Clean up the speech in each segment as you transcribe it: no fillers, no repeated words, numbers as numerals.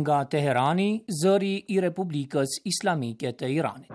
nga Teherani, zëri I Republikës Islamike të Iranit.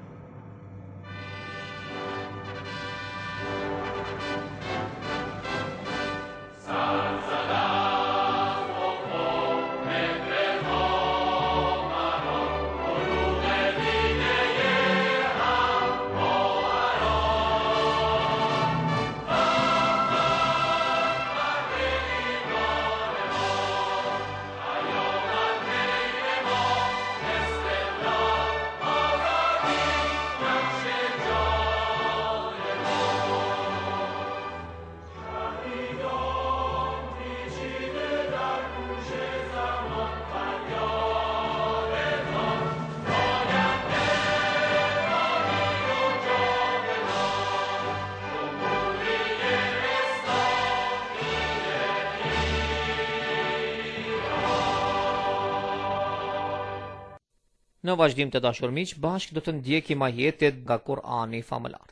Në vazhdim të dashur miq, bashkë do të ndjekim ajetet nga Kur'ani famëlar.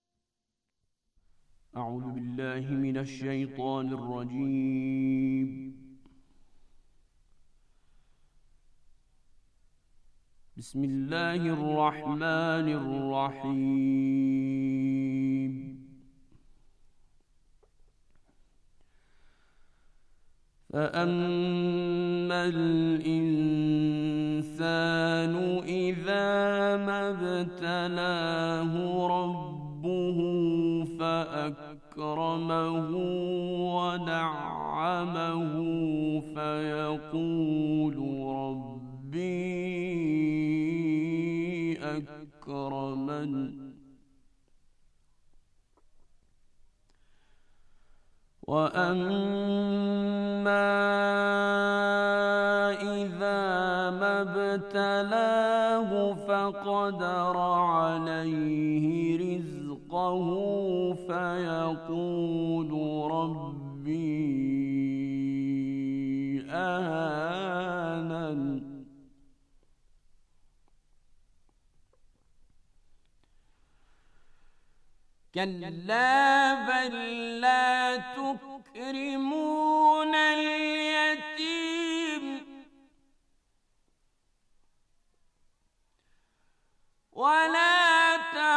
A'udhu billahi minash shaitanir rajim. Bismillahir rahmanir rahim. فأما الإنسان إذا ما ابتلاه ربه فأكرمه ونعمه فيقول ربي أكرمن وأما إذا ما ابتلاه فقدر عليه رزقه فيقول ربي أهانن كلا بل لا تكرمون اليتيم ولا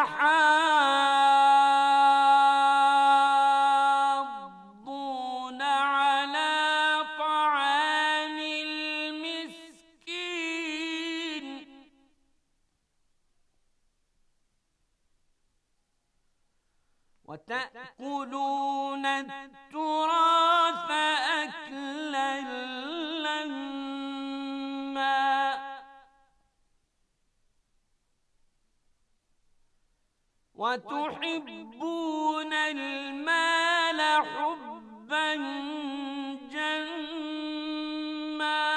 تحاضون على طعام المسكين وتأكلون التراث أكلا لما وتحبون المال حبا جما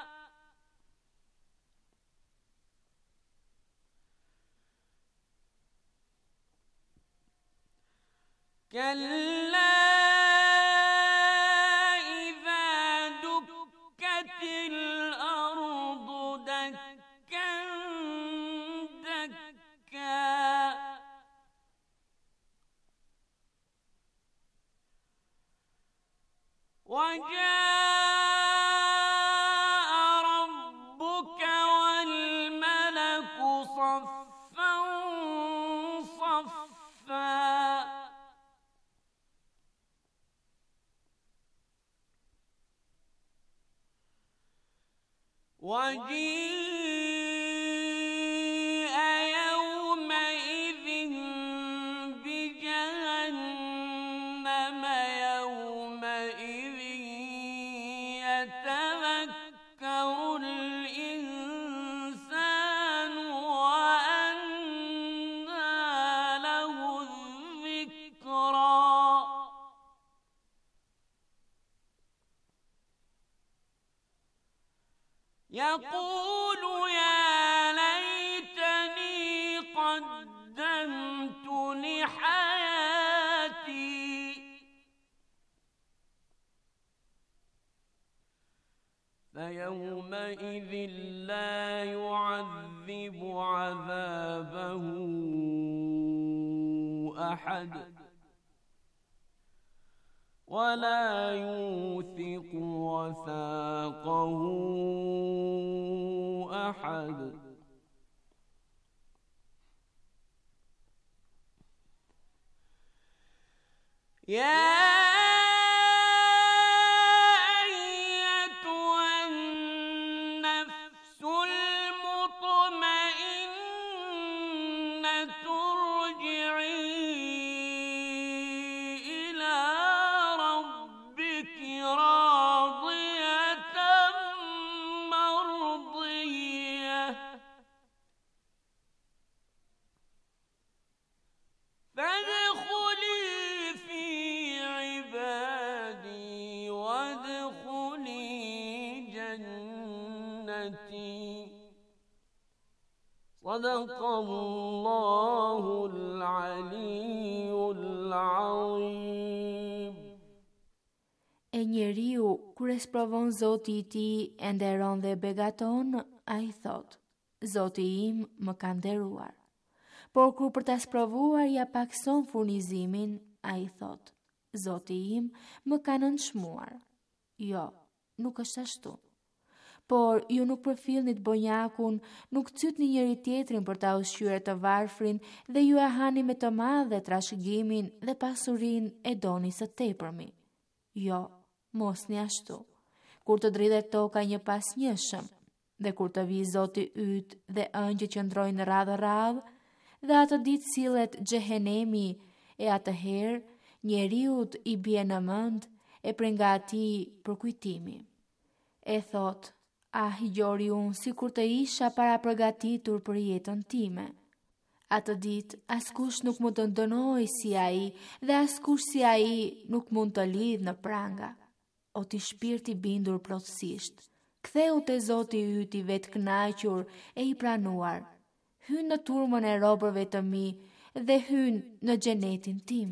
كلا إذا دكت الأرض دكا دكا وجاء ربك والملك صفا صفا وجيء يومئذ بجهنم يومئذ يتذكر الإنسان وأنى له الذكرى يقول يا ليتني قدمت لحياتي فيومئذ لا يعذب عذابه أحد ولا يوثق وثاقه أحد يا صدق الله العلي العظيم. E njeriu, kur e sprovon Zoti I tij e nderon dhe begaton, ai thot: Zoti im më ka nderuar. Por kur për ta sprovuar ja pakson furnizimin, ai thot: Zoti im më ka nënçmuar. Jo, nuk është ashtu. Por ju nuk përfillnit bonjakun, nuk cytni njëri tjetrin për ta ushqyer të varfrin dhe ju e hani me të madhe trashëgimin dhe pasurin e doni së tepërmi. Jo, mos një ashtu. Kur të dridhet toka një pas njëshëm, dhe kur të vi Zoti yt dhe ëngjë që ndrojnë radhë, dhe atë ditë sillet xhehenemi, e atëherë njeriut I bie në mend e prej nga atij përkujtimi. E thot: gjori unë si kur të isha para përgatitur për jetën time. Atë ditë, askush nuk mund të ndënoj si ai dhe askush si ai nuk mund të lidh në pranga. O ti shpirti bindur plotësisht, ktheu te Zoti yt I vetë kënaqur e I pranuar. Hyn në turmën e robërve të mi dhe hyn në xhenetin tim.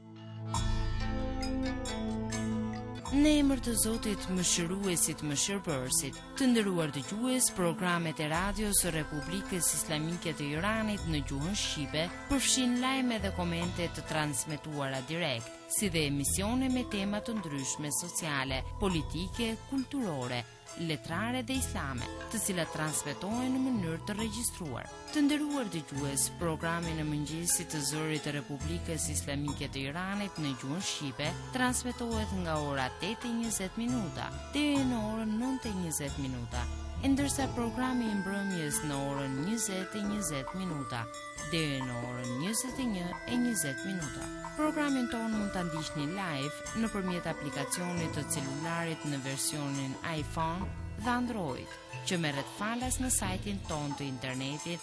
Në emër të Zotit Mëshiruesit Mëshirbërësit, të nderuar dëgjues, programet e radios së Republikës Islamike të Iranit në gjuhën shqipe përfshin lajme dhe komente të transmetuara direkt, si dhe emisione me tema të ndryshme sociale, politike, kulturore, letrare dhe islame, të cilat transmetohen në mënyrë të regjistruar. Të nderuar dëgjues, programi në mëngjesit të zërit të Republikës Islamike të Iranit në gjuhën shqipe transmetohet nga ora 8:20 deri në orën 9:20, ndërsa programi I mbrëmjes në orën 20:20 deri në orën 21:20. Programin tonë mund ta ndiqni live nëpërmjet aplikacionit të celularit në versionin iPhone dhe Android, që merret falas në sajtin tonë të internetit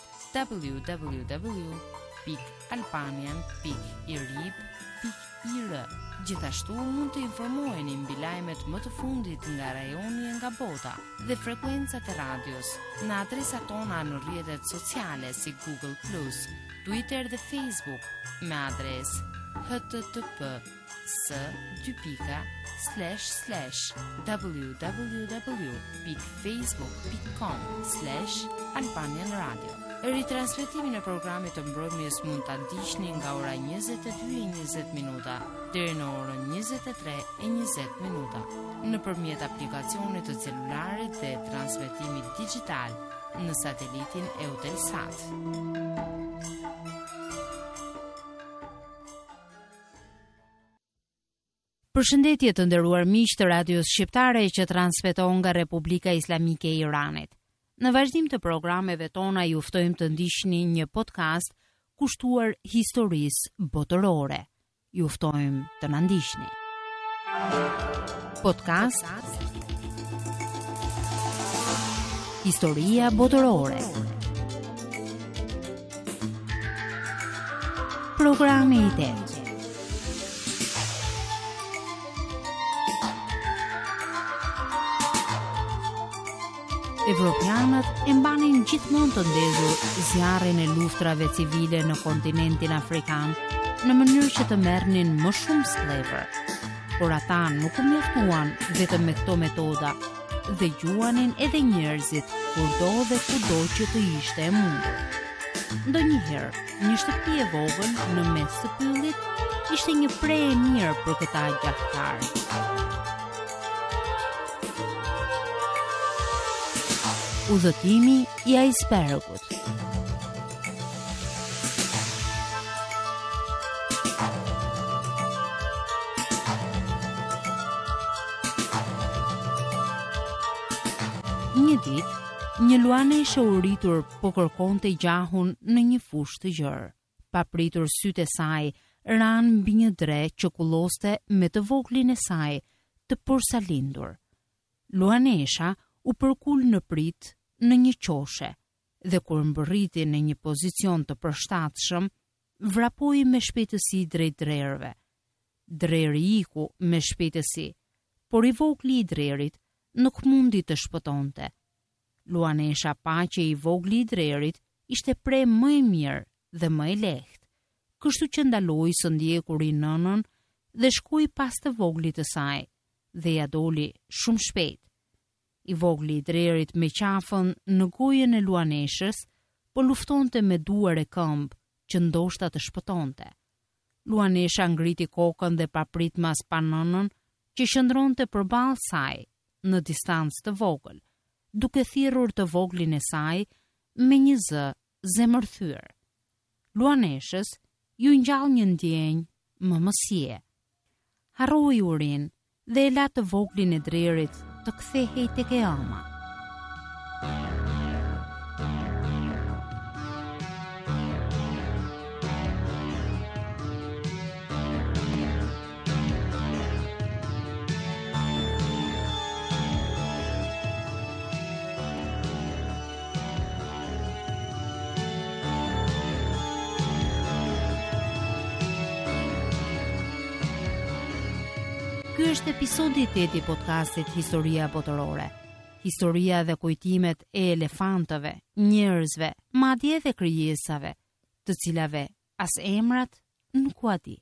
www.albanian.irib.ir. Gjithashtu mund të informoheni mbi lajmet më të fundit nga rajoni e nga bota dhe frekuencat e radios në adresat tona në rrjetet sociale si Google+, Twitter dhe Facebook me adresë https://www.facebook.com/Albanian Radio. Ritransmetimin e programit të mbrëmjes mund ta ndiqni nga ora 22:20 deri në orën 23:20 nëpërmjet aplikacionit të celularit dhe transmetimit digjital në satelitin Eutelsat. Përshëndetje të nderuar miq të radios shqiptare që transmeton nga Republika Islamike e Iranit. Në vazhdim të programeve tona ju ftojmë të ndiqni një podcast kushtuar historisë botërore. Ju ftojmë të na ndiqni. Podcast Historia botërore. Programi I tetë. Evropianët e mbanin gjithmonë të ndezur zjarrin e luftrave civile në kontinentin afrikan në mënyrë që të merrnin më shumë sklepër. Por ata nuk u mjaftuan vetëm me këto metoda dhe gjuanin edhe njerëzit kurdo dhe kudo që të ishte e mundur. Ndonjëherë një shtëpi e vogël në mes të pyllit ishte një pre e mirë për këta gjahtar. Udhëtimi i icebergut. Një ditë, një luaneshe u rritur po kërkonte gjahun në një fushë të gjerë. Pa pritur sytë e saj, ranë mbi një dre që kulloste me të voglin e saj të porsalindur. Luanesha u përkul në prit në një qoshe dhe kur mbërriti në një pozicion të përshtatshëm, vrapoi me shpejtësi drejt drerëve. Dreri iku me shpejtësi, por i vogli i drerit nuk mundi të shpëtonte. Luanesha pa që i vogli i drerit ishte pre më e mirë dhe më e lehtë, kështu që ndaloi së ndjekuri nënën dhe shkoi pas të voglit të saj dhe ja doli shumë shpejt. I vogli i drerit me qafën në gojën e luaneshës, po luftonte me duar e këmbë që ndoshta të shpëtonte. Luanesha ngriti kokën dhe paprit mas pa nënën që qëndronte përballë saj në distancë të vogël, duke thirrur të voglin e saj me një zë zemërthyr. Luaneshës ju ngjall një ndjenjë mëmësie. Harroi urin dhe e la të voglin e drerit të kthehej tek e ama. Ky është episodi i 8 i podcastit Historia Botërore. Historia dhe kujtimet e elefantëve, njerëzve, madje edhe krijesave, të cilave as emrat nuk u di.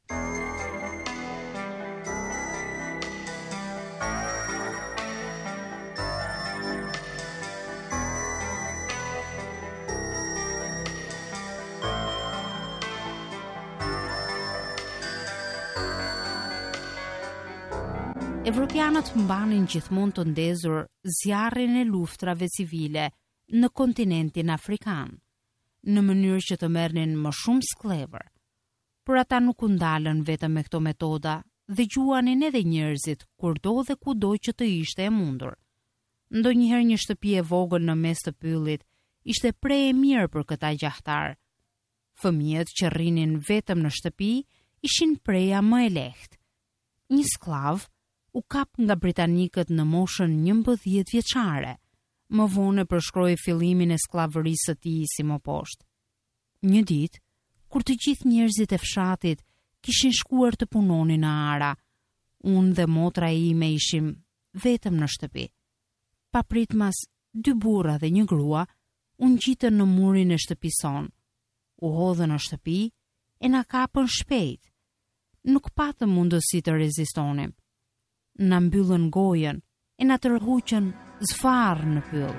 Evropianët mbanin gjithmonë të ndezur zjarrin e luftrave civile në kontinentin afrikan, në mënyrë që të merrnin më shumë sklever. Por ata nuk u ndalën vetëm me këto metoda dhe gjuanin edhe njerëzit kurdo dhe kudo që të ishte e mundur. Ndonjëherë një shtëpi e vogël në mes të pyllit ishte pre e mirë për këta gjahtar. Fëmijët që rrinin vetëm në shtëpi ishin preja më e lehtë. Një sklav u kap nga britanikët në moshën 11 vjeçare. Më vonë përshkroi fillimin e skllavërisë së tij si më poshtë. Një ditë, kur të gjithë njerëzit e fshatit kishin shkuar të punonin në ara, unë dhe motra ime ishim vetëm në shtëpi. Pa pritmas 2 burra dhe një grua u ngjitën në murin e shtëpisë son. U hodhën në shtëpi e na kapën shpejt. Nuk patëm mundësi të rezistonim. Na mbyllën gojën e na tërhuqën zfarr në pyll.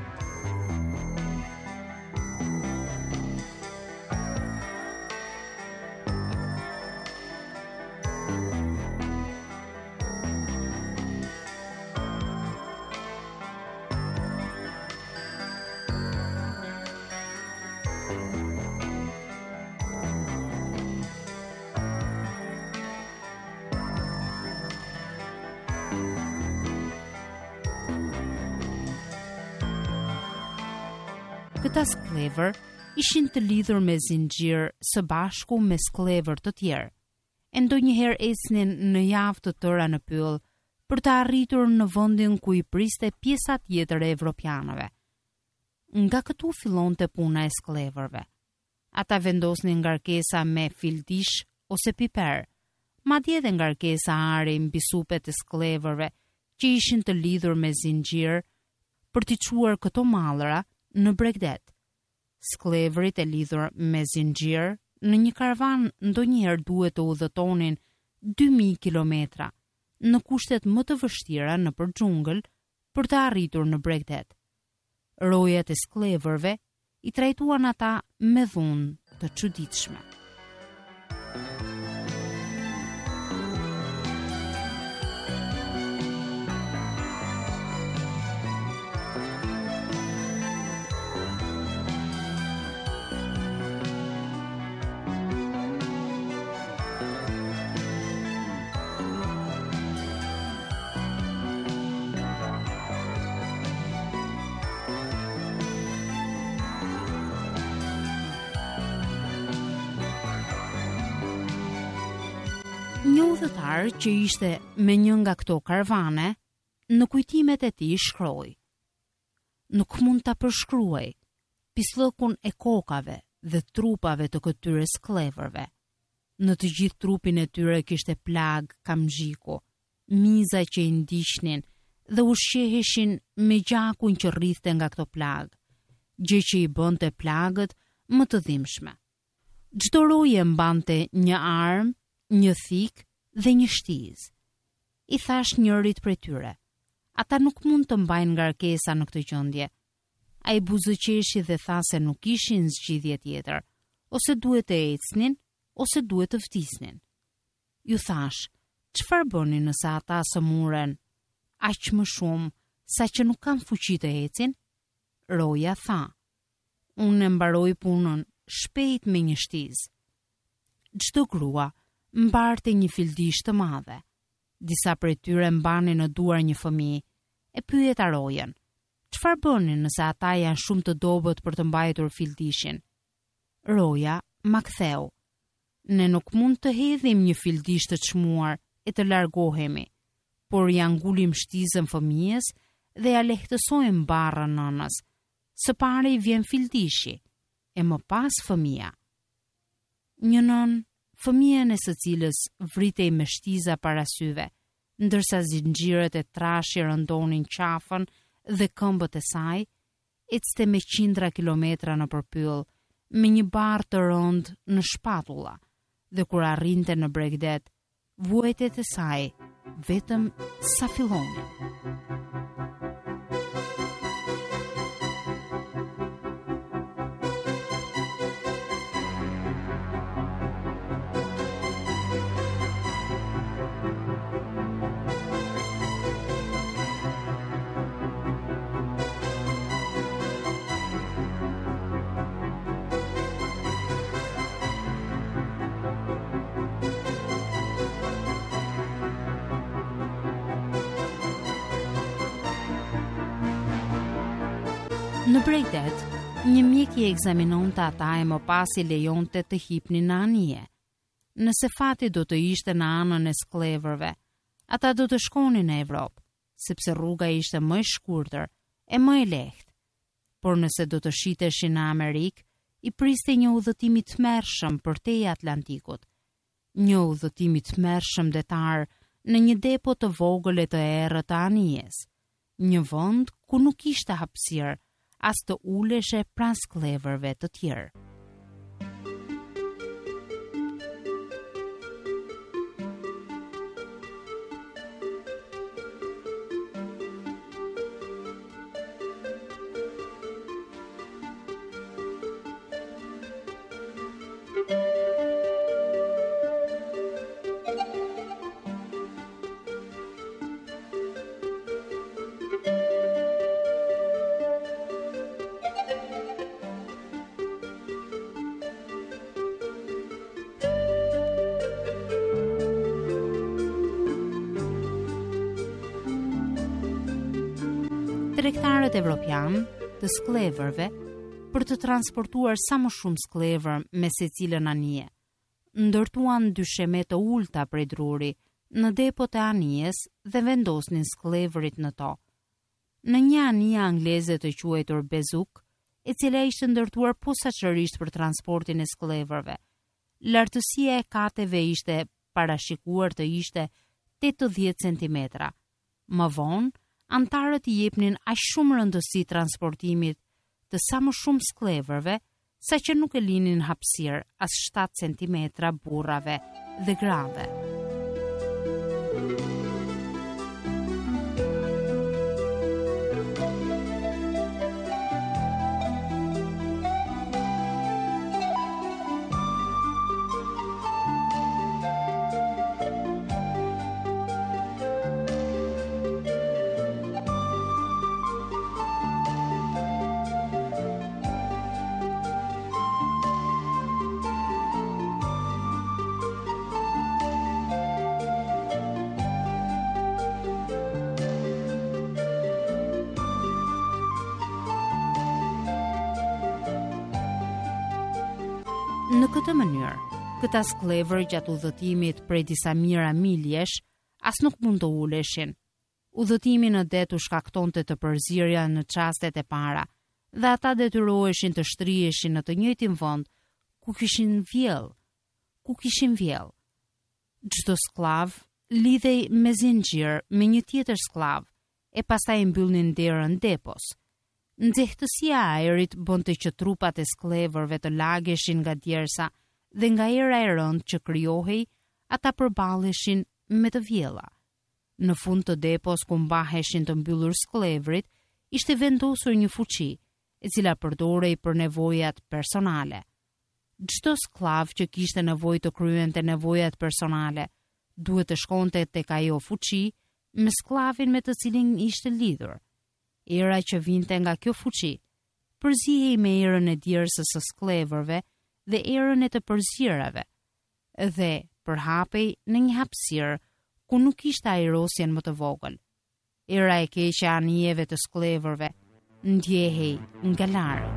Këta sklever ishin të lidhur me zinxhir së bashku me sklever të tjerë. E ndonjëherë ecnin në javë të tëra në pyll për të arritur në vendin ku i priste pjesa tjetër e evropianëve. Nga këtu fillonte puna e skleverëve. Ata vendosnin ngarkesa me fildish ose piper, madje edhe ngarkesa ari mbi supet e skleverëve që ishin të lidhur me zinxhir për t'i çuar këto mallra në Bregdet. Sklevrit e lidhur me zinxhir në një karavan ndonjëherë duhet të udhëtonin 2000 kilometra në kushtet më të vështira nëpër xhungël për të arritur në Bregdet. Rojat e skleverëve i trajtuan ata me dhunë të çuditshme. Një udhëtar që ishte me një nga këto karavane, në kujtimet e tij shkroi: "Nuk mund ta përshkruaj pislëkun e kokave dhe trupave të këtyre skleverëve. Në të gjithë trupin e tyre kishte plag kamzhiku, miza që i ndiqnin dhe ushqeheshin me gjakun që rrithte nga këto plag, gjë që i bënte plagët më të dhimbshme. Çdo roje mbante një armë, një thik dhe një shtiz. I thash njërit prej tyre: ata nuk mund të mbajnë ngarkesa në këtë gjendje." Ai buzëqeshi dhe tha se nuk kishin zgjidhje tjetër, ose duhet të ecnin, ose duhet të vdisnin. Ju thash: "Çfarë bëni nëse ata sëmuren aq më shumë sa që nuk kanë fuqi të ecin?" Roja tha: "Unë mbaroj punën shpejt me një shtiz." Çdo grua mbarte një fildish të madhe. Disa prej tyre mbani në duar një fëmijë. E pyeta rojen: "Çfarë bëni nëse ata janë shumë të dobët për të mbajtur fildishin?" Roja ma ktheu: "Ne nuk mund të hedhim një fildish të çmuar e të largohemi, por ja ngulim shtizën fëmijës dhe ja lehtësojmë barrën nënës. Së pari i vjen fildishi, e më pas fëmia." Një nën, fëmijën e së cilës vritej me shtiza para syve, ndërsa zinxhiret e trashë rëndonin qafën dhe këmbët e saj, ecte me qindra kilometra në përpyll, me një barë të rënd në shpatulla, dhe kur arrinte në Bregdet, vuajtet e saj vetëm sa fillonin. Në Bregdet, një mjek i ekzaminonte ata e më pas i lejonte të hipnin në anije. Nëse fati do të ishte në anën e skleverëve, ata do të shkonin në Evropë, sepse rruga ishte më e shkurtër e më e lehtë. Por nëse do të shiteshin në Amerikë, i priste një udhëtim i tmerrshëm përtej Atlantikut. Një udhëtim i tmerrshëm detar në një depo të vogël e të errët të anijes. Një vend ku nuk ishte hapësirë as të uleshe pranë skleverëve të tjerë. Tregtarët evropian të skleverëve, për të transportuar sa më shumë sklever me secilën anije, ndërtuan dysheme të ulta prej druri në depot e anijes dhe vendosnin skleverit në to. Në një anije angleze të quajtur Bezuk, e cila ishte ndërtuar posaçërisht për transportin e skleverëve, lartësia e kateve ishte parashikuar të ishte 80 cm. Më vonë, antarët i jepnin aq shumë rëndësi transportimit të sa më shumë skleverëve, sa që nuk e linin hapësirë as 7 cm burrave dhe grave. Në këtë mënyrë, këta sklever gjatë udhëtimit prej disa mijëra miljesh as nuk mund të uleshin. Udhëtimi në det u shkaktonte të përzierja në çastet e para, dhe ata detyroheshin të shtriheshin në të njëjtin vend ku kishin vjell. Çdo sklav lidhej me zinxhir me një tjetër sklav e pastaj mbyllnin derën depos. Nxehtësia e ajrit bënte që trupat e skleverëve të lageshin nga djersa dhe nga era e rëndë që krijohej, ata përballeshin me të vjella. Në fund të depos ku mbaheshin të mbyllur sklevrit, ishte vendosur një fuqi, e cila përdorej për nevojat personale. Çdo sklav që kishte nevojë të kryente nevojat personale, duhet të shkonte tek ajo fuqi me sklavin me të cilin ishte lidhur. Era që vinte nga kjo fuqi përzihej me erën e djersës së skleverëve dhe erën e të përzierave, dhe përhapej në një hapësirë ku nuk ishte ajrosjen më të vogël. Era e keqe e anijeve të skleverëve ndjehej nga larg.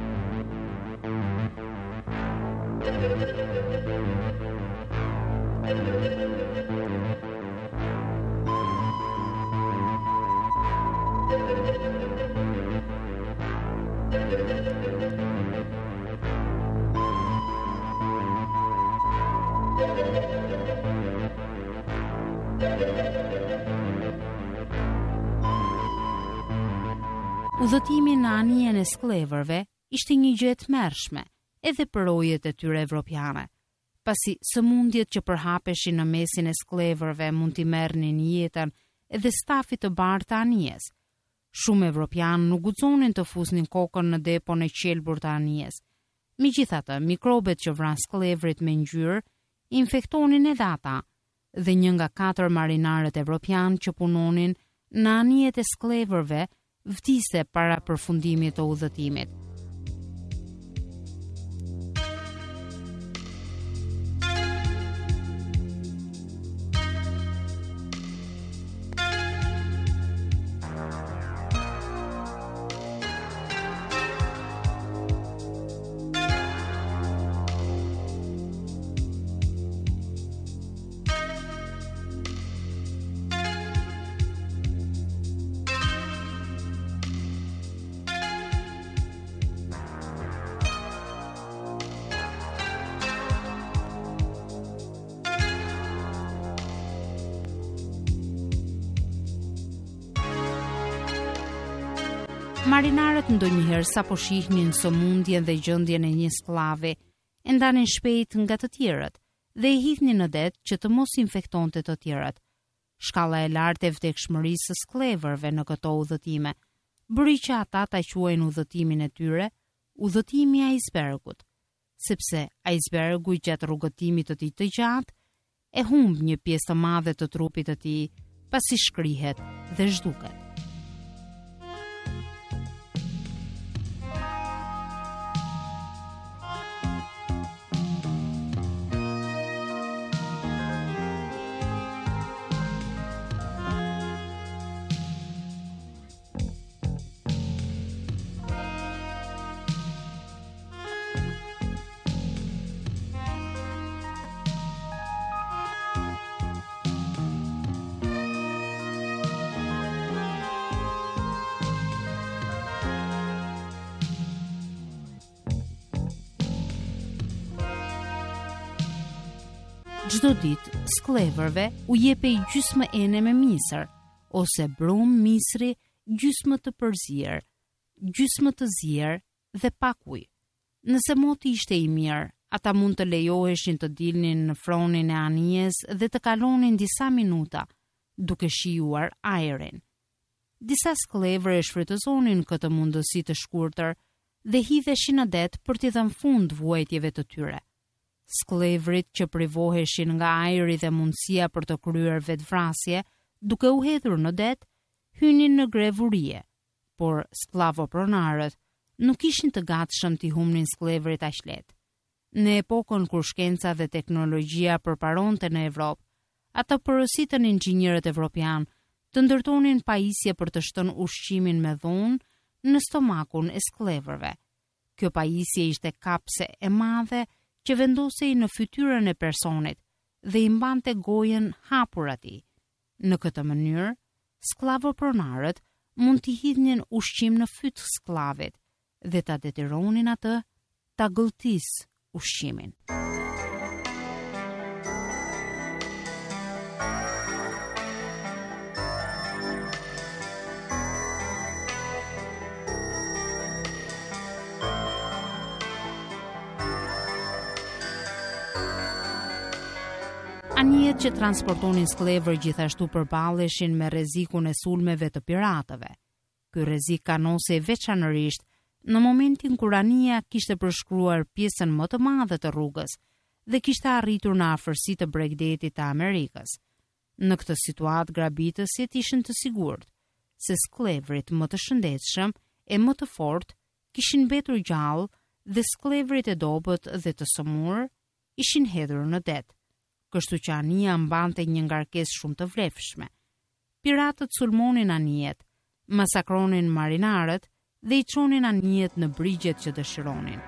Udhëtimi në anijen e skleverëve ishte një gjë e tmerrshme edhe për rojet e tyre evropiane, pasi sëmundjet që përhapeshin në mesin e skleverëve mund t'i merrnin jetën edhe stafit të bardhë të anijes. Shumë evropianë nuk guxonin të fusnin kokën në depon e qelbur të anijes. Megjithatë, mikrobet që vran sklevrit me ngjyrë infektonin edhe ata, dhe një nga 4 marinarët evropian që punonin në anijet e skleverëve vdiste para përfundimit të udhëtimit. Marinarët ndonjëherë sapo shihnin sëmundjen dhe gjendjen e një sklavi, e ndanin shpejt nga të tjerët dhe e hidhnin në det që të mos infektonte të tjerët. Shkalla e lartë e vdekshmërisë së skleverëve në këto udhëtime bëri që ata ta quajnë udhëtimin e tyre udhëtimi i icebergut, sepse icebergu gjatë rrugëtimit të tij të gjatë e humb një pjesë të madhe të trupit të tij pasi shkrihet dhe zhduket. Çdo ditë skleverëve u jepej gjysmë ene me misër, ose brum misri, gjysmë të përzier, gjysmë të zier dhe pak ujë. Nëse moti ishte i mirë, ata mund të lejoheshin të dilnin në fronin e anijes dhe të kalonin disa minuta duke shijuar ajrin. Disa skleverë e shfrytëzonin këtë mundësi të shkurtër dhe hidheshin në det për t'i dhënë fund vuajtjeve të tyre. Sklevrit që privoheshin nga ajri dhe mundësia për të kryer vetvrasje, duke u hedhur në det, hynin në grevurie, por sklavopronarët nuk ishin të gatshëm t'i humnin sklevrit aq lehtë. Në epokën kur shkenca dhe teknologjia përparonte në Evropë, ata porositën inxhinierët evropian të ndërtonin pajisje për të shtënë ushqimin me dhunë në stomakun e skleverëve. Kjo pajisje ishte kapse e madhe që vendosej në fytyrën e personit dhe i mbante gojen hapur atij. Në këtë mënyrë, sklavopronarët mund t'i hidhnin ushqim në fyt sklavit dhe ta detyronin atë ta gëlltisë ushqimin. Anijet që transportonin sklever gjithashtu përballeshin me rrezikun e sulmeve të piratëve. Ky rrezik kanosej veçanërisht në momentin kur anija kishte përshkruar pjesën më të madhe të rrugës dhe kishte arritur në afërsi të Bregdetit të Amerikës. Në këtë situatë grabitësit ishin të sigurt se sklevrit më të shëndetshëm e më të fortë kishin mbetur gjallë dhe sklevrit e dobët dhe të sëmurë ishin hedhur në det. Kështu që anija mbante një ngarkesë shumë të vlefshme. Piratët sulmonin anijet, masakronin marinarët dhe i çonin anijet në brigjet që dëshironin.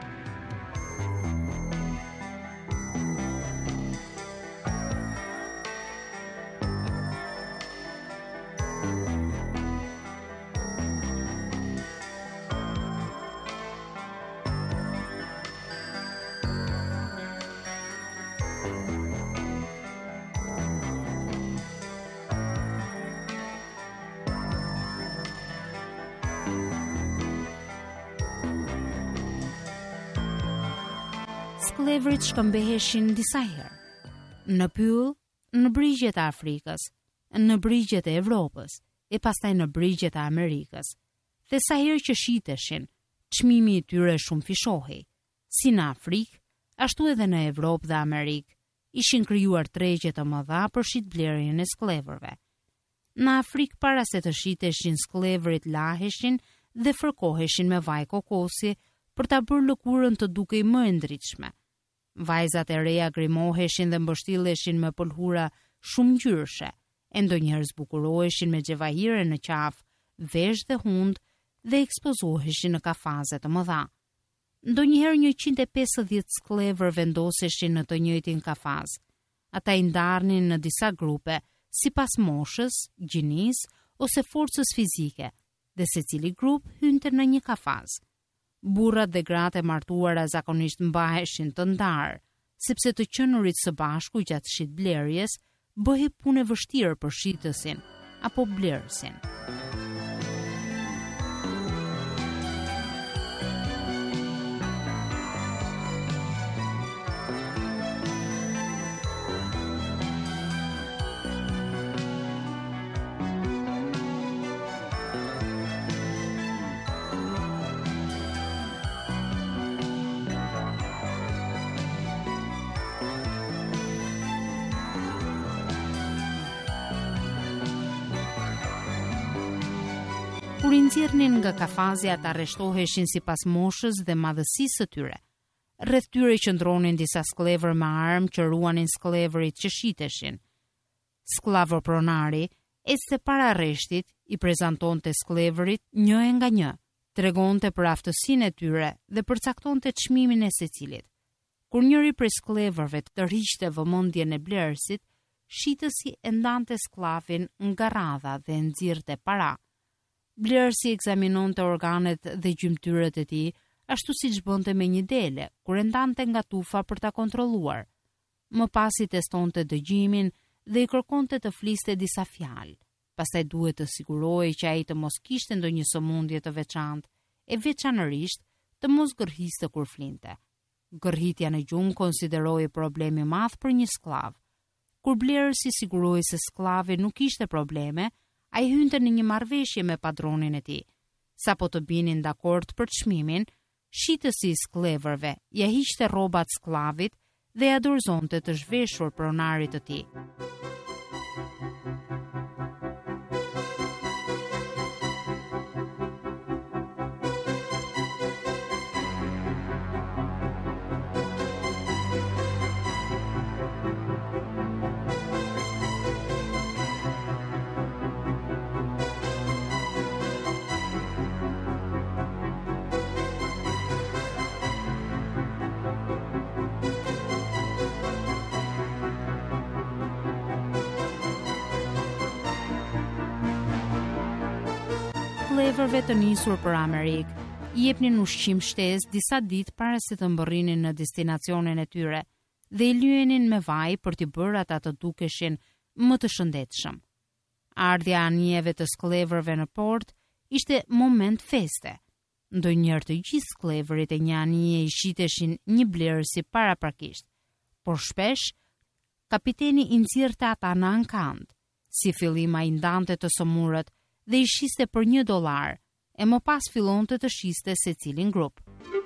Sklevrit shkëmbeheshin disa herë. Në pyll, në brigjet e Afrikës, në brigjet e Evropës, e pastaj në brigjet e Amerikës. Dhe sa herë që shiteshin, çmimi i tyre shumë fishohej. Si në Afrikë, ashtu edhe në Evropë dhe Amerikë, ishin krijuar tregje të mëdha për shitblerjen e sklevrëve. Në Afrikë, para se të shiteshin, sklevrit laheshin dhe fërkoheshin me vaj kokosi për ta bërë lëkurën të dukej më e ndritshme. Vajzat e reja grimoheshin dhe mbështilleshin me pëlhura shumë ngjyrshe, e ndonjëherë zbukuroheshin me xhevahire në qafë, vesh dhe hund dhe ekspozoheshin në kafaze të mëdha. Ndonjëherë 150 sklevër vendoseshin në të njëjtin kafaz. Ata i ndarnin në disa grupe, sipas moshës, gjinisë ose forcës fizike, dhe secili grup hynte në një kafaz. Burrat dhe gratë e martuara zakonisht mbaheshin të ndarë, sepse të qenurit së bashku gjatë shitblerjes bëhej punë e vështirë për shitësin apo blerësin. Kur i nxjerrnin nga kafazi, ata arreshtoheshin sipas moshës dhe madhësisë së tyre. Rreth tyre qëndronin disa sklevër me armë që ruanin sklevërit që shiteshin. Sklavopronari ecte para arreshtit, i prezantonte sklevërit një e nga një, tregonte për aftësinë e tyre dhe përcaktonte çmimin e secilit. Kur njëri prej sklevërve tërhiqte vëmendjen e blerësit, shitësi e ndante sklavin nga radha dhe nxirrte para. Blerësi ekzaminonte organet dhe gjymtyrët e tij, ashtu siç bënte me një dele, kur e ndante nga tufa për ta kontrolluar. Më pas i testonte dëgjimin dhe i kërkonte të fliste disa fjalë. Pastaj duhet të sigurohej që ai të mos kishte ndonjë sëmundje të veçantë, e veçanërisht të mos gërhiste kur flinte. Gërhitja në gjumë konsiderohej problem i madh për një sklav. Kur blerësi sigurohej se sklavi nuk kishte probleme, ai hynte në një marrëveshje me padronin e tij. Sapo të binin dakord për çmimin, shitësi i sklevërve ja hiqte rrobat sklavit dhe ja dorëzonte të zhveshur pronarit të tij. skleverëve të nisur për Amerikë i jepnin ushqim shtesë disa ditë para se të mbërrinin në destinacionin e tyre dhe i lyenin me vaj për t'i bërë ata të dukeshin më të shëndetshëm. Ardhja e anijeve të skleverëve në port ishte moment feste. Ndonjëherë të gjithë skleverit e një anije i shiteshin një blerësi paraprakisht, por shpesh kapiteni i nxirrte ata në ankand. Si fillim ai ndante të somurët dhe i shiste për $1, e më pas fillonte të shiste secilin grup.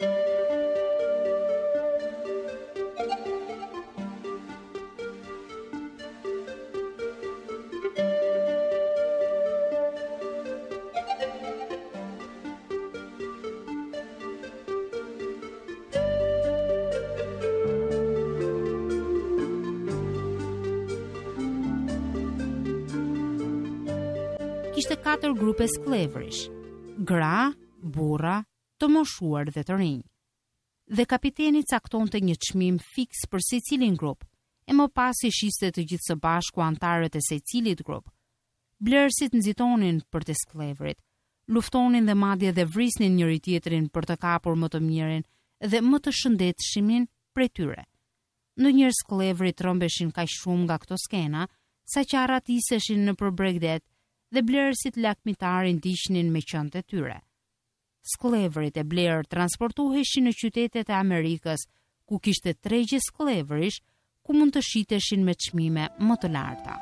Kishte 4 grupe skleverësh: gra, burra, të moshuar dhe të rinj. Dhe kapiteni caktonte një çmim fiks për secilin grup, e më pas i shiste të gjithë së bashku antarët e secilit grup. Blerësit nxitonin për të skleverit, luftonin dhe madje dhe vrisnin njëri tjetrin për të kapur më të mirin dhe më të shëndetshimin prej tyre. Ndonjëherë skleverit trembeshin kaq shumë nga këto skena, sa që arratiseshin në përbregdet dhe blerësit lakmitarin ndiqnin me qënt e tyre. Skleverit e blerë transportoheshin në qytetet e Amerikës, ku kishte tregje skleverish, ku mund të shiteshin me çmime më të larta.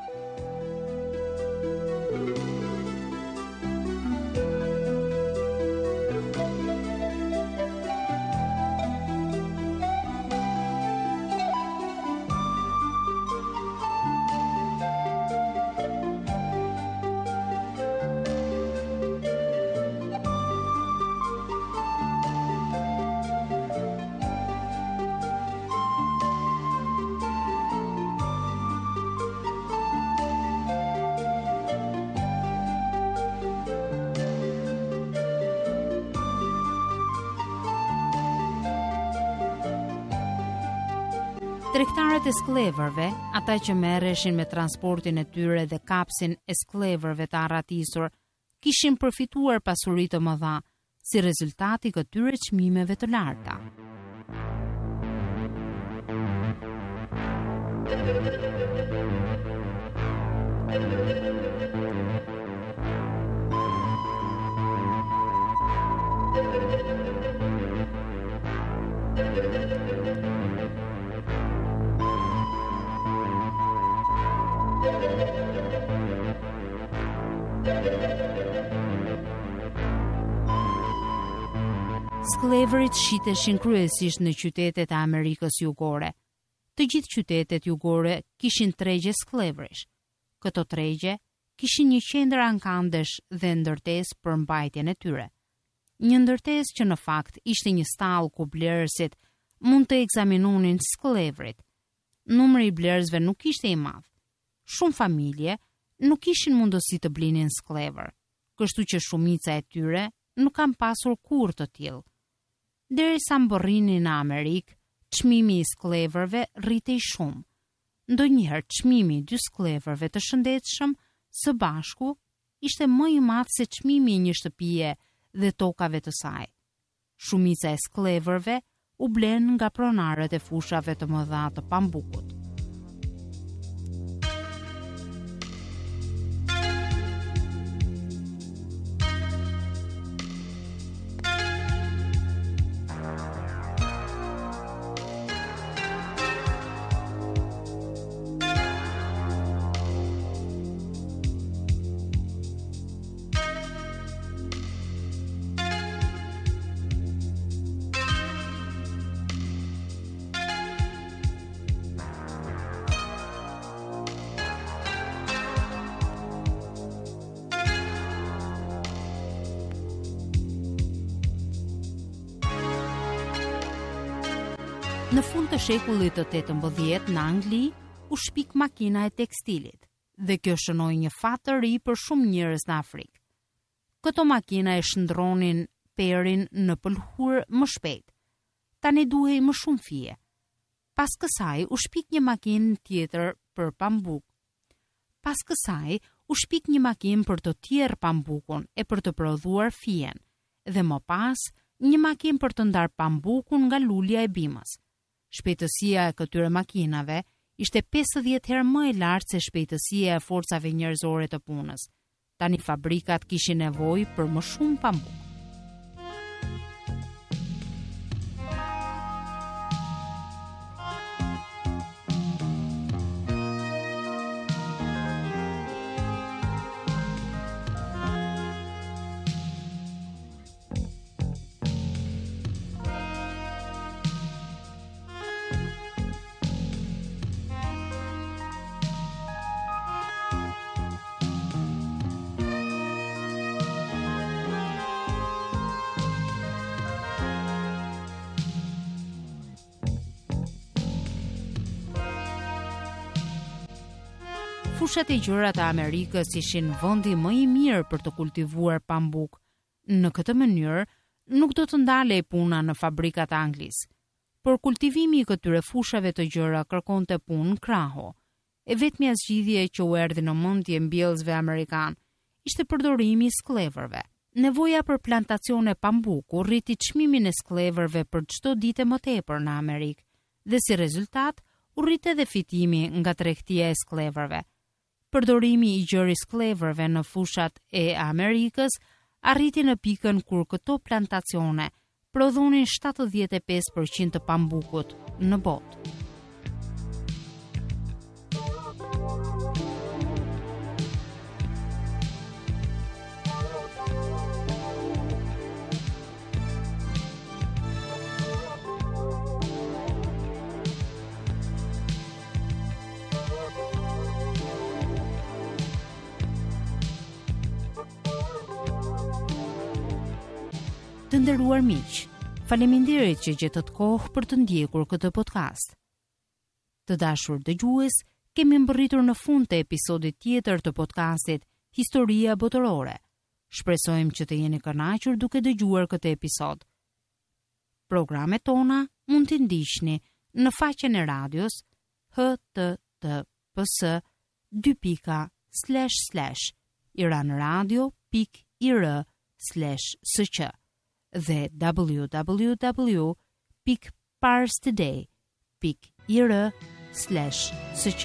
Tregtarët e skleverëve, ata që merreshin me transportin e tyre dhe kapsin e skleverëve të arratisur, kishin përfituar pasuri të mëdha si rezultat i këtyre çmimeve të larta. Skleverit shiteshin kryesisht në qytetet e Amerikës Jugore. Të gjithë qytetet jugore kishin tregje skleverish. Këto tregje kishin një qendër ankandesh dhe ndërtesë për mbajtjen e tyre. Një ndërtesë që në fakt ishte një stall ku blerësit mund të ekzaminonin skleverit. Numri i blerësve nuk ishte i madh. Shumë familje nuk kishin mundësi të blinin sklever, kështu që shumica e tyre nuk kanë pasur kurrë të tillë. Derisa mbërrinin në Amerikë, çmimi i skleverëve rritej shumë. Ndonjëherë çmimi i 2 skleverëve të shëndetshëm së bashku ishte më i madh se çmimi i një shtëpie dhe tokave të saj. Shumica e skleverëve u blen nga pronarët e fushave të mëdha të pambukut. Në fund të shekullit të 18 në Angli, u shpik makina e tekstilit, dhe kjo shënoi një fat të ri për shumë njerëz në Afrikë. Këto makina e shndronin perin në pëlhur më shpejt. Tani duhej më shumë fije. Pas kësaj u shpik një makinë tjetër për pambuk. Pas kësaj u shpik një makinë për të tjerë pambukun e për të prodhuar fijen, dhe më pas një makinë për të ndarë pambukun nga lulja e bimës. Shpejtësia e këtyre makinave ishte 50 herë më e lartë se shpejtësia e forcave njerëzore të punës. Tani fabrikat kishin nevojë për më shumë pambuk. Fushat e gjëra të Amerikës ishin vendi më i mirë për të kultivuar pambuk. Në këtë mënyrë, nuk do të ndalej puna në fabrikat e Anglisë. Por kultivimi i këtyre fushave të gjëra kërkonte punë kraho. E vetmja zgjidhje që u erdhi në mendje mbjellësve amerikan ishte përdorimi i skleverëve. Nevoja për plantacione pambuku rriti çmimin e skleverëve për çdo ditë më tepër në Amerikë, dhe si rezultat u rrit edhe fitimi nga tregtia e skleverëve. Përdorimi i gjerës skleverëve në fushat e Amerikës arriti në pikën kur këto plantacione prodhonin 75% të pambukut në botë. Të nderuar miq, faleminderit që gjetët kohë për të ndjekur këtë podcast. Të dashur dëgjues, kemi mbërritur në fund të episodit tjetër të podcastit Historia Botërore. Shpresojmë që të jeni kënaqur duke dëgjuar këtë episod. Programet tona mund t'i ndiqni në faqen e radios https://iranradio.ir/sq dhe www.parstoday.ir/sq.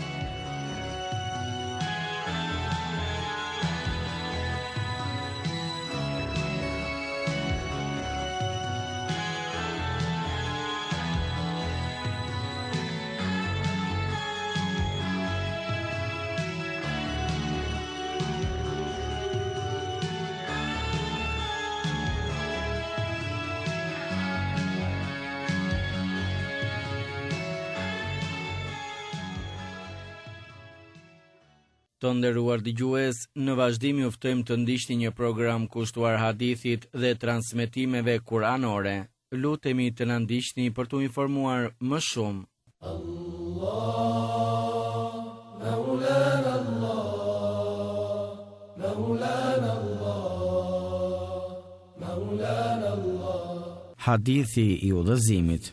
Të nderuar dëgjues, në vazhdim ju ftojmë të ndiqni një program kushtuar hadithit dhe transmetimeve kuranore. Lutemi të na ndiqni për t'u informuar më shumë. Hadithi i udhëzimit.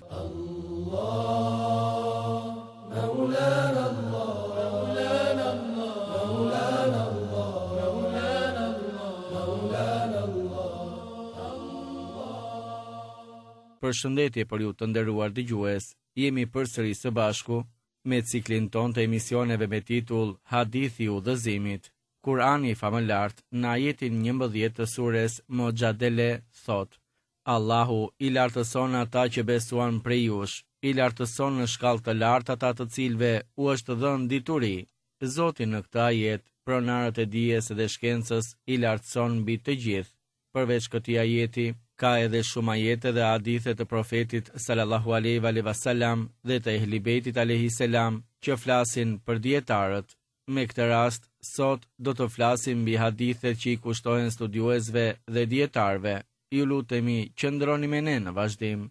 Përshëndetje për ju të nderuar dëgjues, jemi përsëri së bashku me ciklin ton të emisioneve me titull Hadithi i udhëzimit. Kurani famëlart në ajetin 11 të sures Mojadele thot: Allahu i lartëson ata që besuan prej jush, i lartëson në shkallë të lartë ata të cilve u është dhënë dituri. Zoti në këtë ajet, pronarët e dijes dhe shkencës i lartëson mbi të gjithë. Përveç këtij ajeti, ka edhe shumë ajete dhe hadithe të profetit sallallahu alaihi wasallam dhe të ehli bejtit alaihi selam që flasin për dietarët. Me këtë rast, sot do të flasim mbi hadithet që i kushtohen studiuesve dhe dietarëve. Ju lutemi qëndroni me ne në vazhdim.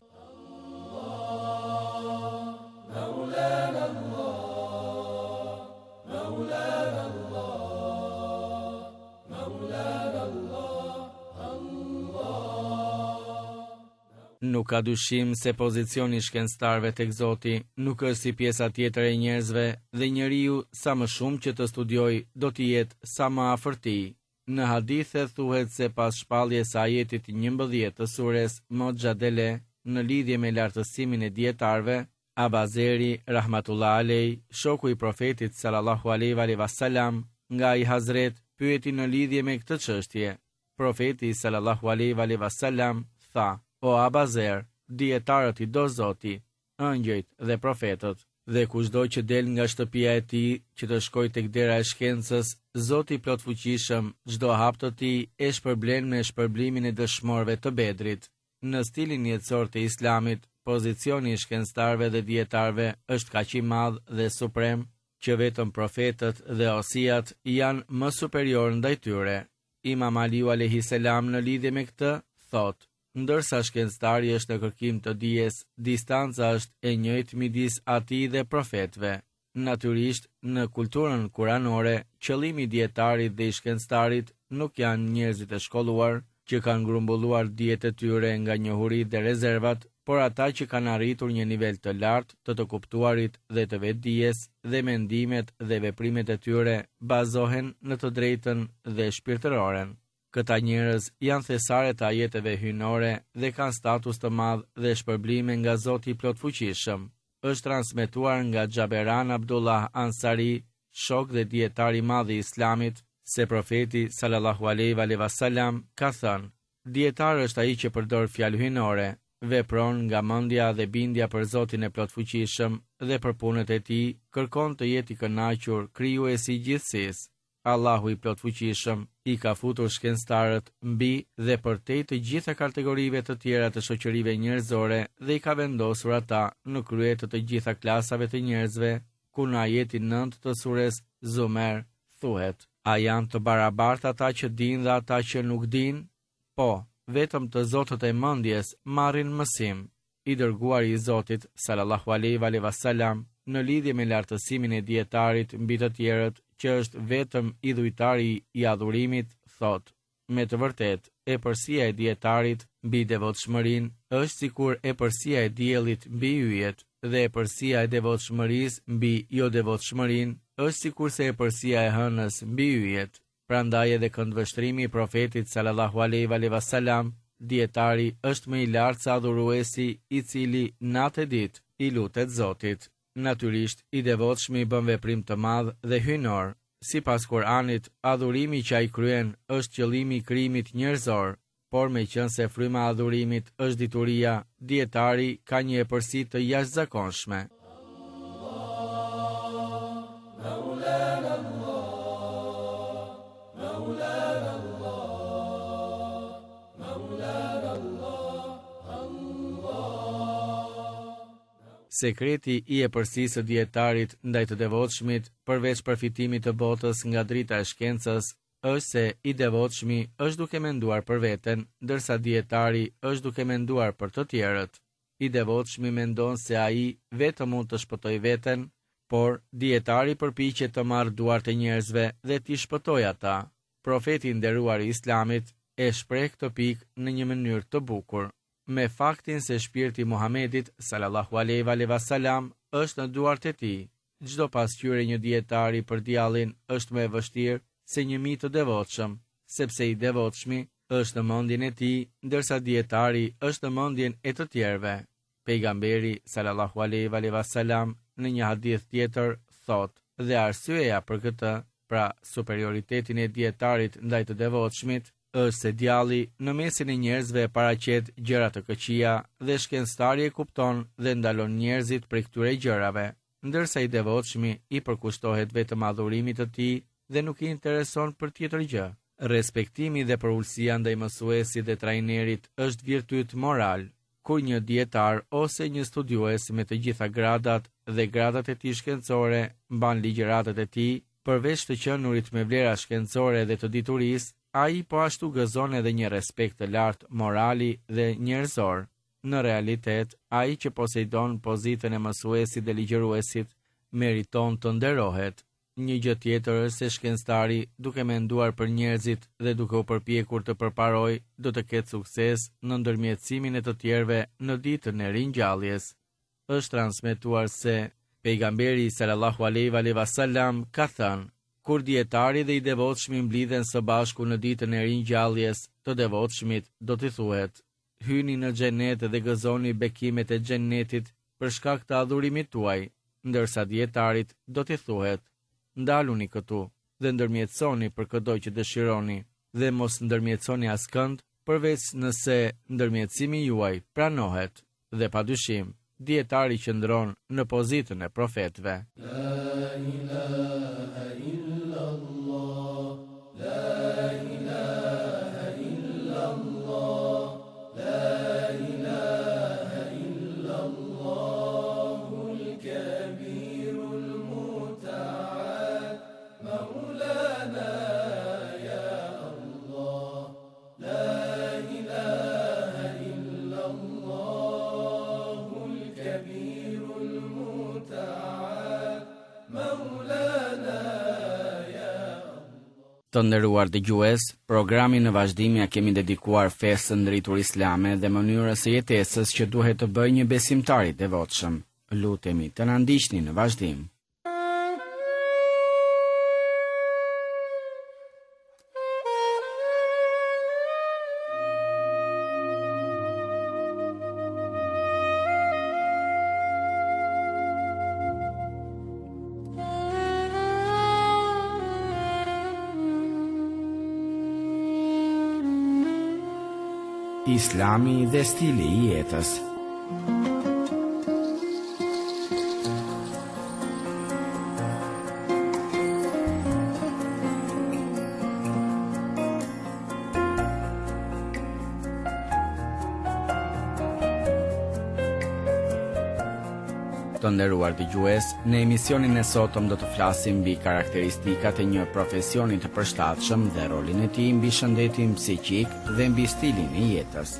Nuk ka dyshim se pozicioni shkencëtarëve tek Zoti nuk është si pjesa tjetër e njerëzve dhe njeriu sa më shumë që të studiojë do të jetë sa më afër tij. Në hadithe thuhet se pas shpalljes së ajetit 11 të sures Mojadele në lidhje me lartësimin e dietarëve, Abazeri rahmatullah alej, shoku i profetit sallallahu alaihi wasallam, nga i Hazret pyeti në lidhje me këtë çështje. Profeti sallallahu alaihi wasallam tha: O Abazer, dietarët i do Zoti, ëngjëjt dhe profetët, dhe kushdo që del nga shtëpia e tij që të shkojë tek dera e shkencës, Zoti i plotfuqishëm çdo hap të tij e shpërblen me shpërblimin e dëshmorëve të Bedrit. Në stilin jetësor të Islamit, pozicioni i shkencëtarëve dhe dietarëve është kaq i madh dhe suprem që vetëm profetët dhe osiat janë më superior ndaj tyre. Imam Aliu alayhis salam në lidhje me këtë thotë: ndërsa shkencëtari është në kërkim të dijes, distanca është e njëjtë midis atij dhe profetëve. Natyrisht, në kulturën kuranore, qëllimi i dietarit dhe i shkencëtarit nuk janë njerëzit e shkolluar që kanë grumbulluar dijet e tyre nga njohuritë dhe rezervat, por ata që kanë arritur një nivel të lartë të kuptuarit dhe të vetdijes, dhe mendimet dhe veprimet e tyre bazohen në të drejtën dhe shpirtëroren. Këta njerëz janë thesare të ajeteve hyjnore dhe kanë status të madh dhe shpërblime nga Zoti i plotfuqishëm. Është transmetuar nga Xhaberan Abdullah Ansari, shok dhe dietar i madh i Islamit, se profeti sallallahu alaihi wasallam ka thënë: dietar është ai që përdor fjalë hyjnore, vepron nga mendja dhe bindja për Zotin e plotfuqishëm dhe për punët e tij, kërkon të jetë i kënaqur krijuesi i gjithësisë. Allahu i plotfuqishëm i ka futur shkencëtarët mbi dhe përtej të gjitha kategorive të tjera të shoqërive njerëzore dhe i ka vendosur ata në krye të gjitha klasave të njerëzve, ku në ajetin 9 të sures Zumer thuhet: a janë të barabartë ata që dinë dhe ata që nuk dinë? Po, vetëm të zotët e mendjes marrin mësim. I dërguari i Zotit sallallahu alaihi wasallam në lidhje me lartësimin e dietarit mbi të tjerët, që është vetëm idhujtari i adhurimit, thot: me të vërtet, epërsia e dietarit mbi devotshmërinë është sikur epërsia e diellit mbi yjet, dhe epërsia e devotshmërisë mbi jo devotshmërinë është sikurse epërsia e hënës mbi yjet. Prandaj edhe këndvështrimi i profetit sallallahu alaihi wasallam, dietari është më i lartë se adhuruesi i cili natë e ditë i lutet Zotit. Natyrisht, i devotshmi bën veprim të madh dhe hyjnor. Sipas Kuranit, adhurimi që ai kryen është qëllimi i krijimit njerëzor, por meqense fryma e adhurimit është dituria, dietari ka një epërsi të jashtëzakonshme. Sekreti i epërsisë së dietarit ndaj të devotshmit, përveç përfitimit të botës nga drita e shkencës, është se i devotshmi është duke menduar për veten, ndërsa dietari është duke menduar për të tjerët. I devotshmi mendon se ai vetëm mund të shpëtojë veten, por dietari përpiqet të marrë duart e njerëzve dhe t'i shpëtojë ata. Profeti i nderuar i Islamit e shpreh këtë pikë në një mënyrë të bukur, me faktin se shpirti i Muhamedit sallallahu alaihi wasallam është në duart e tij. Çdo pasqyrë një dietari për djallin është më e vështirë se një mit të devotshëm, sepse i devotshmi është në mendjen e tij, ndërsa dietari është në mendjen e të tjerëve. Pejgamberi sallallahu alaihi wasallam në një hadith tjetër thotë: dhe arsyeja për këtë, pra superioritetin e dietarit ndaj të devotshmit, është se djalli në mesin e njerëzve paraqet gjëra të këqija dhe shkencëtari e kupton dhe ndalon njerëzit prej këtyre gjërave, ndërsa i devotshmi i përkushtohet vetëm adhurimit të tij dhe nuk i intereson për tjetër gjë. Respektimi dhe përulësia ndaj mësuesit dhe trajnerit është virtyt moral. Kur një dietar ose një studiues me të gjitha gradat dhe gradat e tij shkencore mban ligjëratat e tij, përveç të qenurit me vlera shkencore dhe të diturisë, ai po ashtu gëzon edhe një respekt të lartë morali dhe njerëzor. Në realitet, ai që poseidon pozitën e mësuesit dhe ligjëruesit meriton të nderohet. Një gjë tjetër është se shkencëtari, duke menduar për njerëzit dhe duke u përpjekur të përparojë, do të ketë sukses në ndërmjetësimin e të tjerëve në ditën e ringjalljes. Është transmetuar se pejgamberi sallallahu alaihi wasallam ka thënë: kur dietari dhe i devotshmi mblidhen së bashku në ditën e ringjalljes, të devotshmit do t'i thuhet: hyni në xhenet dhe gëzoni bekimet e xhenetit për shkak të adhurimit tuaj, ndërsa dietarit do t'i thuhet: ndaluni këtu dhe ndërmjetësoni për çdo që dëshironi dhe mos ndërmjetësoni askënd përveç nëse ndërmjetësimi juaj pranohet. Dhe padyshim, dietari qëndron në pozitën e profetëve. La ilaha illallah, la ilaha illallah, la ilaha illallah, al-kabirul muta'al, maulana ya Allah, la ilaha illallah, al-kabirul muta'al, maulana ya Allah. Të nderuar dëgjues, programin në vazhdim ja kemi dedikuar fesë së ndritur islame dhe mënyrës së jetesës që duhet të bëjë një besimtar i devotshëm. Lutemi të na ndiqni në vazhdim. Islami dhe stili i jetës. Të nderuar dëgjues, në emisionin e sotëm do të flasim mbi karakteristikat e një profesioni të përshtatshëm dhe rolin e tij mbi shëndetin psiqik dhe mbi stilin e jetës.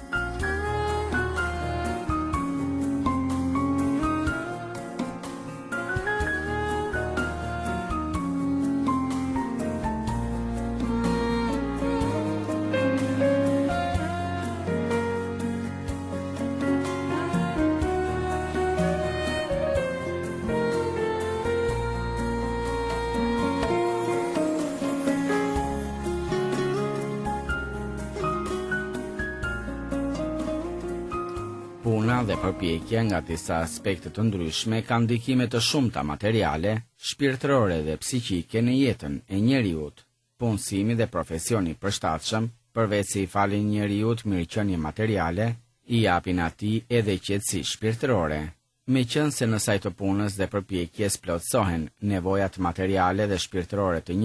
Puna dhe përpjekja nga disa aspekte të ndryshme kanë ndikime të shumta materiale, shpirtërore dhe psiqike në jetën e njeriut. Punësimi dhe profesioni përshtatshëm, përveç se i falin njeriut mirëqenie materiale, i japin atij edhe qetësi shpirtërore. Meqense në saj të punës dhe përpjekjes plotësohen nevojat materiale dhe shpirtërore të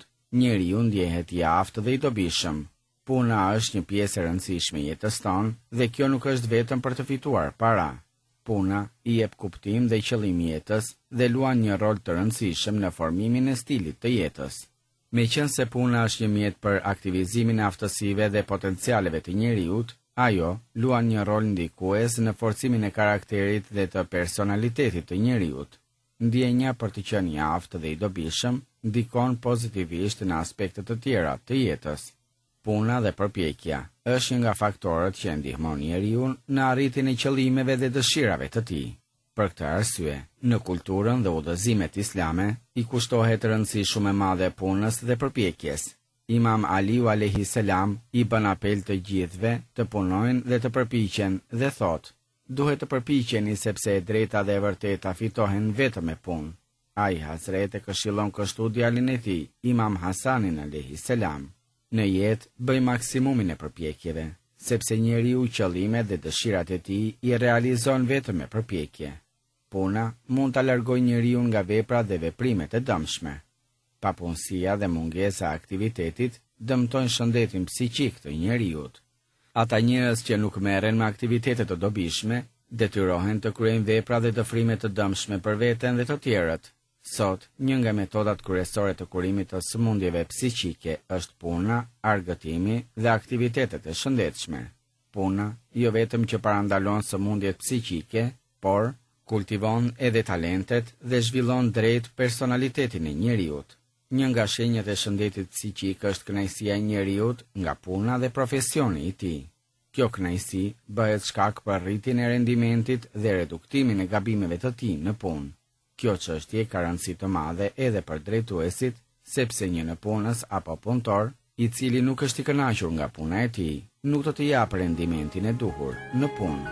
njeriu ndjehet i aftë dhe i dobishëm. Puna është një pjesë e rëndësishme e jetës tonë dhe kjo nuk është vetëm për të fituar para. Puna i jep kuptim dhe qëllim jetës dhe luan një rol të rëndësishëm në formimin e stilit të jetës. Meqense puna është një mjet për aktivizimin e aftësive dhe potencialeve të njeriut, ajo luan një rol ndikues në forcimin e karakterit dhe të personalitetit të njeriut. Ndjenja për të qenë i aftë dhe i dobishëm ndikon pozitivisht në aspekte të tjera të jetës. Puna dhe përpjekja është një nga faktorët që ndihmon njeriun në arritjen e qëllimeve dhe dëshirave të tij. Për këtë arsye, në kulturën dhe udhëzimet islame i kushtohet rëndësi shumë e madhe punës dhe përpjekjes. Imam Aliu alayhi salam i bën apel të gjithëve të punojnë dhe të përpiqen dhe thotë: duhet të përpiqeni sepse e drejta dhe e vërteta fitohen vetëm me punë. Ai Hazret e këshillon kështu djalin e tij, Imam Hasanin alayhi salam: në jetë bëj maksimumin e përpjekjeve, sepse njeriu qëllimet dhe dëshirat e tij i realizon vetëm me përpjekje. Puna mund ta largojë njeriu nga veprat dhe veprimet e dëmshme. Papunësia dhe mungesa e aktivitetit dëmtojnë shëndetin psiqik të njeriut. Ata njerëz që nuk merren me aktivitete të dobishme, detyrohen të kryejnë vepra dhe dëfrime të dëmshme për veten dhe të tjerët. Sot, një nga metodat kryesore të kurimit të sëmundjeve psiqike është puna, argëtimi dhe aktivitetet e shëndetshme. Puna jo vetëm që parandalon sëmundjet psiqike, por kultivon edhe talentet dhe zhvillon drejt personalitetin e njeriut. Një nga shenjat e shëndetit psiqik është kënaqësia e njeriut nga puna dhe profesioni i tij. Kjo kënaqësi bëhet shkak për rritjen e rendimentit dhe reduktimin e gabimeve të tij në punë. Kjo çështje ka rëndësi të madhe edhe për drejtuesit, sepse një nëpunës apo punëtor, i cili nuk është i kënaqur nga puna e tij, nuk do të japë rendimentin e duhur në punë.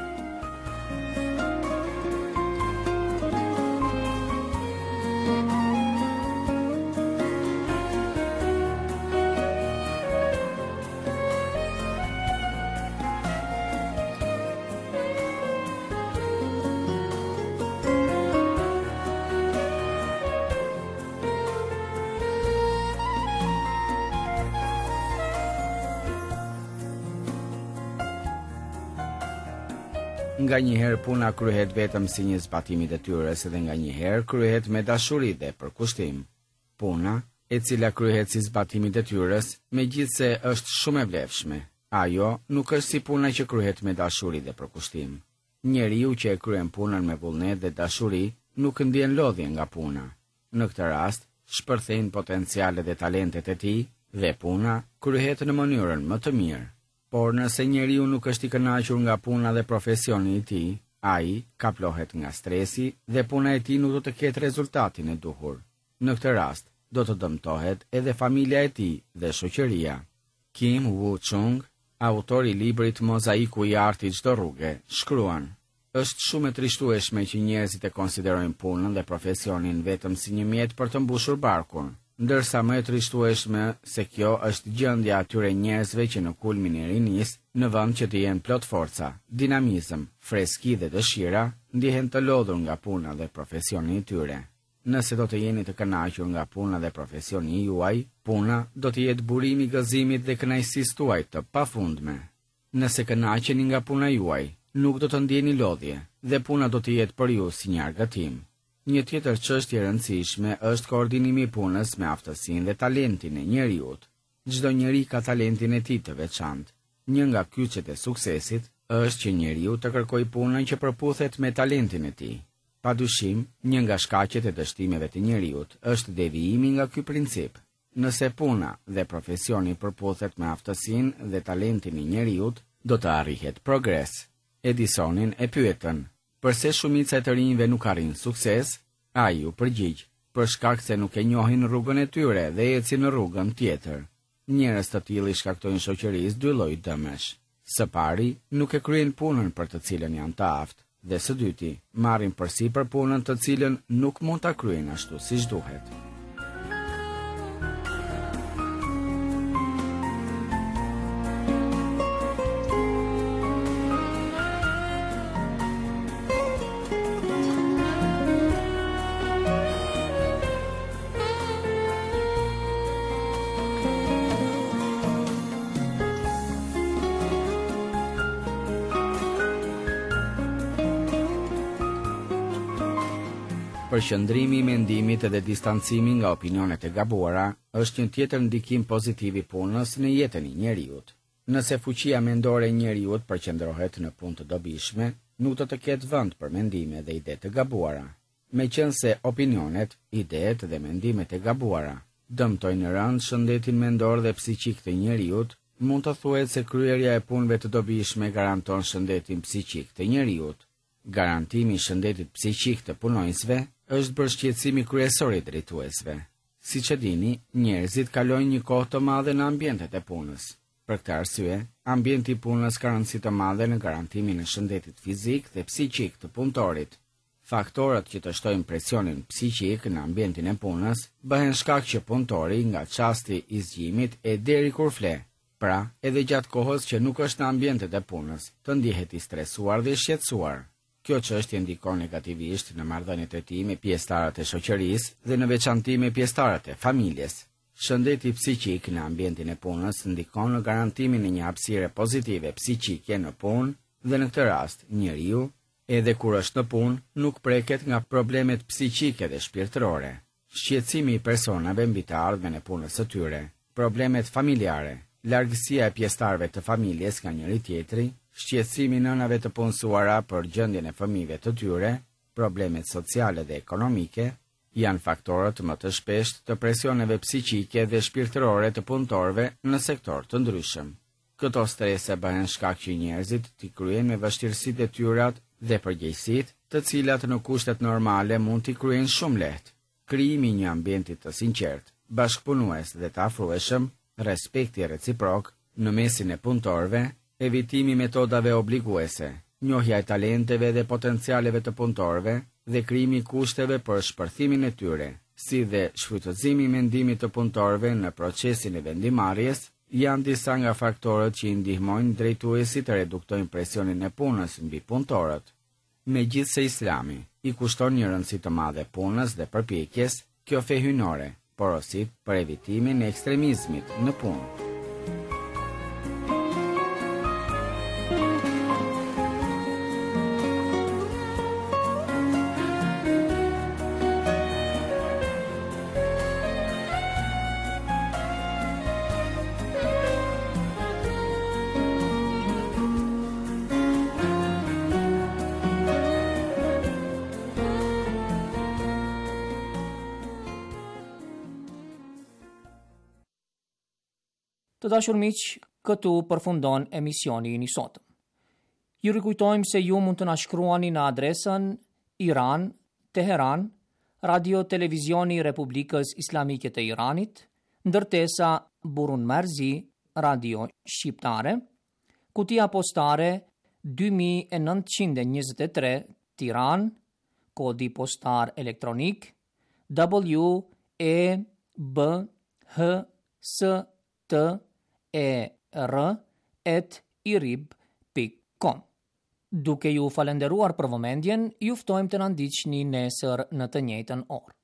Nga njëherë puna kryhet vetëm si një zbatim i detyrës dhe nga njëherë kryhet me dashuri dhe për kushtim. Puna, e cila kryhet si zbatim i detyrës, megjithse është shumë e vlefshme, ajo nuk është si puna që kryhet me dashuri dhe për kushtim. Njeriu që e kryen punën me vullnet dhe dashuri nuk ndjen lodhje nga puna. Në këtë rast, shpërthejnë potencialet dhe talentet e tij dhe puna kryhet në mënyrën më të mirë. Por nëse njeriu nuk është i kënaqur nga puna dhe profesioni i tij, ai kaplohet nga stresi dhe puna e tij nuk do të ketë rezultatin e duhur. Në këtë rast, do të dëmtohet edhe familja e tij dhe shoqëria. Kim Woo-chung, autori i librit Mozaiku i artit çdo rruge, shkruan: "Është shumë e trishtueshme që njerëzit e konsiderojnë punën dhe profesionin vetëm si një mjet për të mbushur barkun, ndërsa më e trishtueshme se kjo është gjendja atyre njerëzve që në kulmin e rinisë, në vend që të jenë plot forca, dinamizëm, freski dhe dëshira, ndihen të lodhur nga puna dhe profesioni i tyre. Nëse do të jeni të kënaqur nga puna dhe profesioni juaj, puna do të jetë burimi i gëzimit dhe kënaqësisë tuaj të pafundme. Nëse kënaqeni nga puna juaj, nuk do të ndjeni lodhje dhe puna do të jetë për ju si një argëtim. Një tjetër çështje e rëndësishme është koordinimi i punës me aftësinë dhe talentin e njeriut. Çdo njeri ka talentin e tij të veçantë. Një nga kyçet e suksesit është që njeriu të kërkojë punën që përputhet me talentin e tij. Padyshim, një nga shkaqet e dështimeve të njeriut është devijimi nga ky princip. Nëse puna dhe profesioni përputhet me aftësinë dhe talentin e njeriut, do të arrihet progres. Edisonin e pyetën: "Përse shumica e të rinjve nuk arrin sukses?" Ai u përgjigj: "Për shkak se nuk e njohin rrugën e tyre dhe ecin në rrugën tjetër." Njerëz të tillë shkaktojnë shoqërisë dy lloj dëmesh. Së pari, nuk e kryejnë punën për të cilën janë të aftë, dhe së dyti, marrin përsipër punën të cilën nuk mund ta kryejnë ashtu siç duhet. Përqendrimi i mendimit dhe distancimi nga opinionet e gabuara është një tjetër ndikim pozitiv i punës në jetën e njeriut. Nëse fuqia mendore e njeriut përqendrohet në punë të dobishme, nuk do të ketë vend për mendime dhe ide të gabuara. Meqense opinionet, idetë dhe mendimet e gabuara dëmtojnë rënd shëndetin mendor dhe psiqik të njeriut, mund të thuhet se kryerja e punëve të dobishme garanton shëndetin psiqik të njeriut. Garantimi i shëndetit psiqik të punonjësve është bërshqetësimi kryesor i drejtuesve. Siç e dini, njerëzit kalojnë një kohë të madhe në ambientet e punës. Për këtë arsye, ambienti i punës ka rëndësi të madhe në garantimin e shëndetit fizik dhe psiqik të punëtorit. Faktorët që të shtojnë presionin psiqik në ambientin e punës bëhen shkak që punëtori nga çasti i zgjimit e deri kur fle, pra edhe gjatë kohës që nuk është në ambientet e punës, të ndihet i stresuar dhe i shqetësuar. Kjo çështje ndikon negativisht në marrëdhëniet e tij me pjesëtarët e shoqërisë dhe në veçanti me pjesëtarët e familjes. Shëndeti psiqik në ambientin e punës ndikon në garantimin e një hapësire pozitive psiqike në punë dhe në këtë rast njeriu, edhe kur është në punë, nuk preket nga problemet psiqike dhe shpirtërore. Shqetësimi i personave mbi të ardhmen e punës së tyre, problemet familjare, largësia e pjesëtarëve të familjes nga njëri tjetri, shqetësimi i nënave të punësuara për gjendjen e fëmijëve të tyre, problemet sociale dhe ekonomike, janë faktorët më të shpeshtë të presioneve psiqike dhe shpirtërore të punëtorëve në sektor të ndryshëm. Këto strese bëhen shkak që njerëzit t'i kryejnë me vështirësitë e tyrat dhe përgjegjësitë, të cilat në kushtet normale mund t'i kryejnë shumë lehtë. Krijimi i një ambienti të sinqert, bashkëpunues dhe të afrueshëm, respekti reciprok në mesin e punëtorëve, evitimi metodave obliguese, njohja e talenteve dhe potencialeve të punëtorëve dhe krijimi i kushteve për shpërthimin e tyre, si dhe shfrytëzimi i mendimit të punëtorëve në procesin e vendimarrjes, janë disa nga faktorët që i ndihmojnë drejtuesit të reduktojnë presionin e punës mbi punëtorët. Megjithse Islami i kushton një rëndësi të madhe punës dhe përpjekjes, kjo fe hyjnore porosit për evitimin e ekstremizmit në punë. Të dashur miq, këtu përfundon emisioni i sotëm. Ju rikujtojmë se ju mund të na shkruani në adresën Iran, Teheran, Radio Televizioni i Republikës Islamike të Iranit, ndërtesa Burun Merzi, Radio Shqiptare, kutia postare 2923 Tiran, kodi postar elektronik WEBHSTER@irib.com. Duke ju falenderuar për vëmendjen, ju ftojmë të na ndiqni nesër në të njëjtën orë.